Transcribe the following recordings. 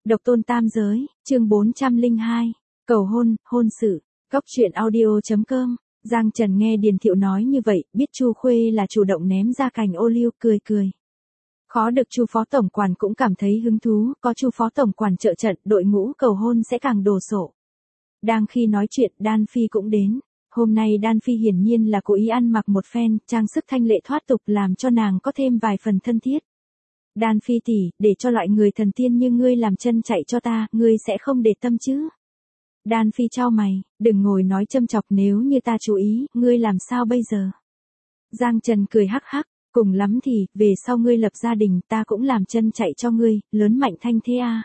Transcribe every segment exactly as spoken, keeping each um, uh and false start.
Độc tôn tam giới, chương bốn trăm lẻ hai, cầu hôn, hôn sự, Cóc truyện audio chấm com. Giang Trần nghe Điền Thiệu nói như vậy, biết Chu Khuê là chủ động ném ra cành ô liu, cười cười. Khó được Chu phó tổng quản cũng cảm thấy hứng thú, có Chu phó tổng quản trợ trận, đội ngũ cầu hôn sẽ càng đồ sộ. Đang khi nói chuyện, Đan Phi cũng đến. Hôm nay Đan Phi hiển nhiên là cố ý ăn mặc một phen, trang sức thanh lệ thoát tục làm cho nàng có thêm vài phần thân thiết. Đan Phi tỷ, để cho loại người thần tiên như ngươi làm chân chạy cho ta, ngươi sẽ không để tâm chứ? Đan Phi chau mày, đừng ngồi nói châm chọc, nếu như ta chú ý, ngươi làm sao bây giờ? Giang Trần cười hắc hắc, cùng lắm thì, về sau ngươi lập gia đình, ta cũng làm chân chạy cho ngươi, lớn mạnh thanh thế à.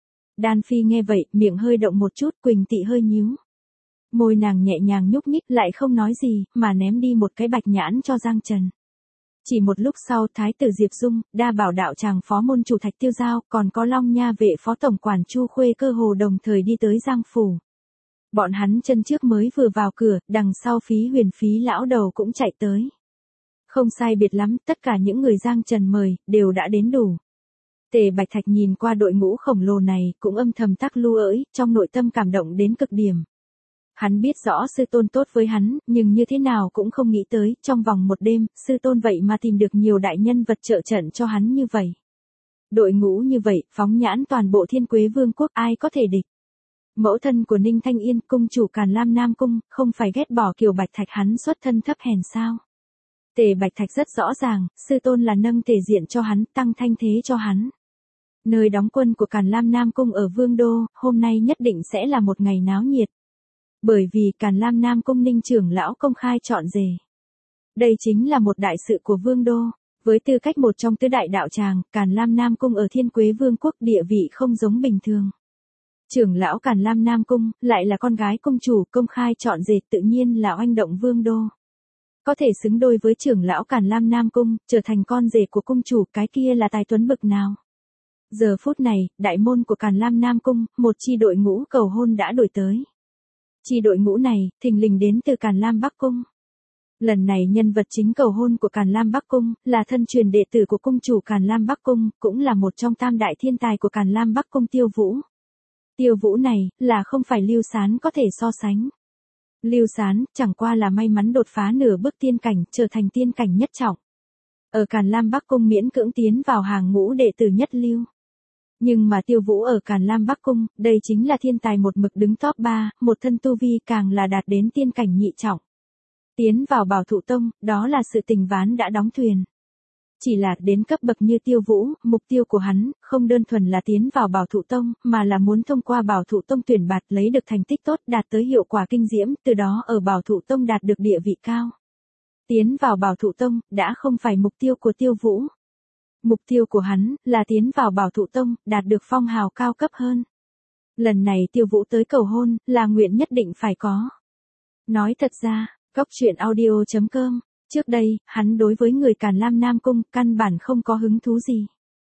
Đan Phi nghe vậy, miệng hơi động một chút, Quỳnh Tị hơi nhíu. Môi nàng nhẹ nhàng nhúc nhích, lại không nói gì, mà ném đi một cái bạch nhãn cho Giang Trần. Chỉ một lúc sau, Thái tử Diệp Dung, Đa Bảo đạo tràng phó môn chủ Thạch Tiêu Giao, còn có Long Nha vệ phó tổng quản Chu Khuê cơ hồ đồng thời đi tới Giang phủ. Bọn hắn chân trước mới vừa vào cửa, đằng sau Phí Huyền Phí lão đầu cũng chạy tới. Không sai biệt lắm, tất cả những người Giang Trần mời, đều đã đến đủ. Tề Bạch Thạch nhìn qua đội ngũ khổng lồ này, cũng âm thầm tắc lưu ỡi, trong nội tâm cảm động đến cực điểm. Hắn biết rõ sư tôn tốt với hắn, nhưng như thế nào cũng không nghĩ tới, trong vòng một đêm, sư tôn vậy mà tìm được nhiều đại nhân vật trợ trận cho hắn như vậy. Đội ngũ như vậy, phóng nhãn toàn bộ Thiên Quế Vương quốc, ai có thể địch. Mẫu thân của Ninh Thanh Yên, cung chủ Càn Lam Nam Cung, không phải ghét bỏ Kiều Bạch Thạch hắn xuất thân thấp hèn sao. Tề Bạch Thạch rất rõ ràng, sư tôn là nâng tề diện cho hắn, tăng thanh thế cho hắn. Nơi đóng quân của Càn Lam Nam Cung ở Vương Đô, hôm nay nhất định sẽ là một ngày náo nhiệt. Bởi vì Càn Lam Nam Cung Ninh trưởng lão công khai chọn rể. Đây chính là một đại sự của Vương Đô, với tư cách một trong tứ đại đạo tràng, Càn Lam Nam Cung ở Thiên Quế Vương quốc địa vị không giống bình thường. Trưởng lão Càn Lam Nam Cung, lại là con gái cung chủ, công khai chọn rể, tự nhiên là oanh động Vương Đô. Có thể xứng đôi với trưởng lão Càn Lam Nam Cung, trở thành con rể của cung chủ, cái kia là tài tuấn bực nào. Giờ phút này, đại môn của Càn Lam Nam Cung, một chi đội ngũ cầu hôn đã đổi tới. Chi đội ngũ này, thình lình đến từ Càn Lam Bắc Cung. Lần này nhân vật chính cầu hôn của Càn Lam Bắc Cung, là thân truyền đệ tử của cung chủ Càn Lam Bắc Cung, cũng là một trong tam đại thiên tài của Càn Lam Bắc Cung Tiêu Vũ. Tiêu Vũ này, là không phải Lưu Sán có thể so sánh. Lưu Sán, chẳng qua là may mắn đột phá nửa bước tiên cảnh, trở thành tiên cảnh nhất trọng. Ở Càn Lam Bắc Cung miễn cưỡng tiến vào hàng ngũ đệ tử nhất lưu. Nhưng mà Tiêu Vũ ở Càn Lam Bắc Cung, đây chính là thiên tài một mực đứng top ba, một thân tu vi càng là đạt đến tiên cảnh nhị trọng. Tiến vào Bảo Thụ Tông, đó là sự tình ván đã đóng thuyền. Chỉ là đến cấp bậc như Tiêu Vũ, mục tiêu của hắn, không đơn thuần là tiến vào Bảo Thụ Tông, mà là muốn thông qua Bảo Thụ Tông tuyển bạt lấy được thành tích tốt, đạt tới hiệu quả kinh diễm, từ đó ở Bảo Thụ Tông đạt được địa vị cao. Tiến vào Bảo Thụ Tông, đã không phải mục tiêu của Tiêu Vũ. Mục tiêu của hắn, là tiến vào Bảo Thụ Tông, đạt được phong hào cao cấp hơn. Lần này Tiêu Vũ tới cầu hôn, là nguyện nhất định phải có. Nói thật ra, Cóc truyện audio chấm com, trước đây, hắn đối với người Càn Lam Nam Cung, căn bản không có hứng thú gì.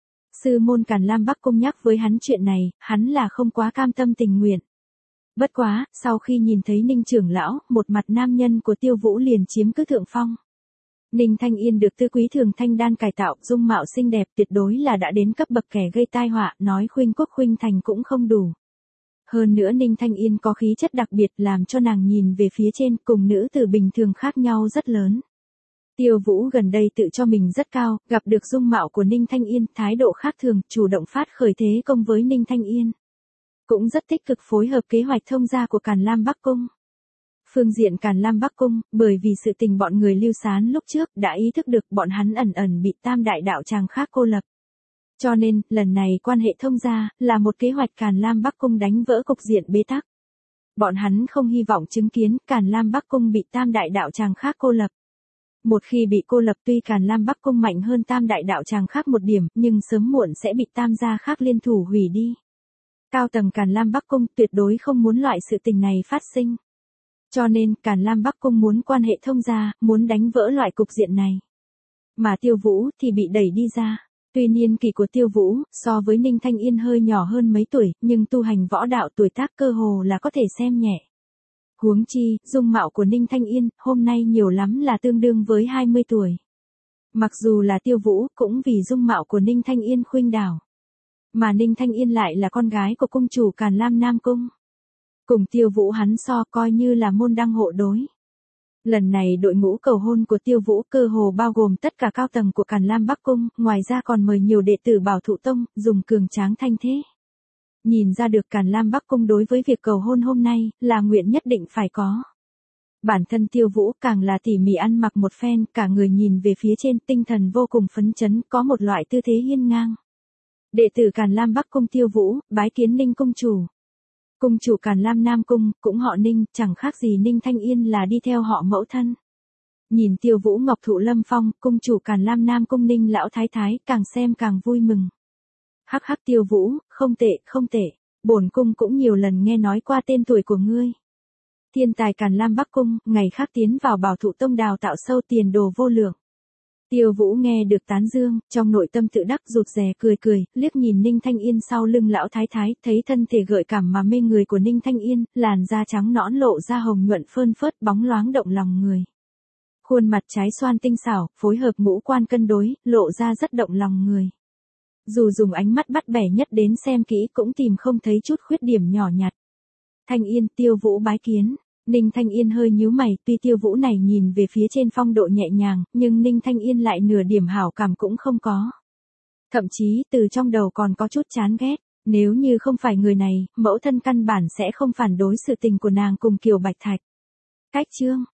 Sư môn Càn Lam Bắc Cung nhắc với hắn chuyện này, hắn là không quá cam tâm tình nguyện. Bất quá, sau khi nhìn thấy Ninh trưởng lão, một mặt nam nhân của Tiêu Vũ liền chiếm cứ thượng phong. Ninh Thanh Yên được Tư Quý Thường Thanh Đan cải tạo, dung mạo xinh đẹp, tuyệt đối là đã đến cấp bậc kẻ gây tai họa, nói khuynh quốc khuynh thành cũng không đủ. Hơn nữa Ninh Thanh Yên có khí chất đặc biệt làm cho nàng nhìn về phía trên, cùng nữ tử bình thường khác nhau rất lớn. Tiêu Vũ gần đây tự cho mình rất cao, gặp được dung mạo của Ninh Thanh Yên, thái độ khác thường, chủ động phát khởi thế công với Ninh Thanh Yên. Cũng rất tích cực phối hợp kế hoạch thông gia của Càn Lam Bắc Cung. Phương diện Càn Lam Bắc Cung, bởi vì sự tình bọn người Lưu Sán lúc trước đã ý thức được bọn hắn ẩn ẩn bị tam đại đạo tràng khác cô lập. Cho nên, lần này quan hệ thông gia, là một kế hoạch Càn Lam Bắc Cung đánh vỡ cục diện bế tắc. Bọn hắn không hy vọng chứng kiến Càn Lam Bắc Cung bị tam đại đạo tràng khác cô lập. Một khi bị cô lập tuy Càn Lam Bắc Cung mạnh hơn tam đại đạo tràng khác một điểm, nhưng sớm muộn sẽ bị tam gia khác liên thủ hủy đi. Cao tầng Càn Lam Bắc Cung tuyệt đối không muốn loại sự tình này phát sinh. Cho nên, Càn Lam Bắc Cung muốn quan hệ thông gia, muốn đánh vỡ loại cục diện này. Mà Tiêu Vũ thì bị đẩy đi ra. Tuy niên kỷ của Tiêu Vũ, so với Ninh Thanh Yên hơi nhỏ hơn mấy tuổi, nhưng tu hành võ đạo tuổi tác cơ hồ là có thể xem nhẹ. Huống chi, dung mạo của Ninh Thanh Yên, hôm nay nhiều lắm là tương đương với hai mươi tuổi. Mặc dù là Tiêu Vũ, cũng vì dung mạo của Ninh Thanh Yên khuynh đảo. Mà Ninh Thanh Yên lại là con gái của cung chủ Càn Lam Nam Cung. Cùng Tiêu Vũ hắn so coi như là môn đăng hộ đối. Lần này đội ngũ cầu hôn của Tiêu Vũ cơ hồ bao gồm tất cả cao tầng của Càn Lam Bắc Cung, ngoài ra còn mời nhiều đệ tử Bảo Thụ Tông, dùng cường tráng thanh thế. Nhìn ra được Càn Lam Bắc Cung đối với việc cầu hôn hôm nay, là nguyện nhất định phải có. Bản thân Tiêu Vũ càng là tỉ mỉ ăn mặc một phen, cả người nhìn về phía trên, tinh thần vô cùng phấn chấn, có một loại tư thế hiên ngang. Đệ tử Càn Lam Bắc Cung Tiêu Vũ, bái kiến Ninh cung chủ. Cung chủ Càn Lam Nam Cung, cũng họ Ninh, chẳng khác gì Ninh Thanh Yên là đi theo họ mẫu thân. Nhìn Tiêu Vũ ngọc thụ lâm phong, cung chủ Càn Lam Nam Cung Ninh lão thái thái, càng xem càng vui mừng. Hắc hắc Tiêu Vũ, không tệ, không tệ, bổn cung cũng nhiều lần nghe nói qua tên tuổi của ngươi. Thiên tài Càn Lam Bắc Cung, ngày khác tiến vào Bảo Thụ Tông đào tạo sâu tiền đồ vô lượng. Tiêu Vũ nghe được tán dương, trong nội tâm tự đắc rụt rè cười cười, liếc nhìn Ninh Thanh Yên sau lưng lão thái thái, thấy thân thể gợi cảm mà mê người của Ninh Thanh Yên, làn da trắng nõn lộ ra hồng nhuận phơn phớt bóng loáng động lòng người. Khuôn mặt trái xoan tinh xảo, phối hợp ngũ quan cân đối, lộ ra rất động lòng người. Dù dùng ánh mắt bắt bẻ nhất đến xem kỹ cũng tìm không thấy chút khuyết điểm nhỏ nhặt. Thanh Yên, Tiêu Vũ bái kiến. Ninh Thanh Yên hơi nhíu mày, tuy Tiêu Vũ này nhìn về phía trên phong độ nhẹ nhàng, nhưng Ninh Thanh Yên lại nửa điểm hảo cảm cũng không có. Thậm chí từ trong đầu còn có chút chán ghét, nếu như không phải người này, mẫu thân căn bản sẽ không phản đối sự tình của nàng cùng Kiều Bạch Thạch. Cách chương,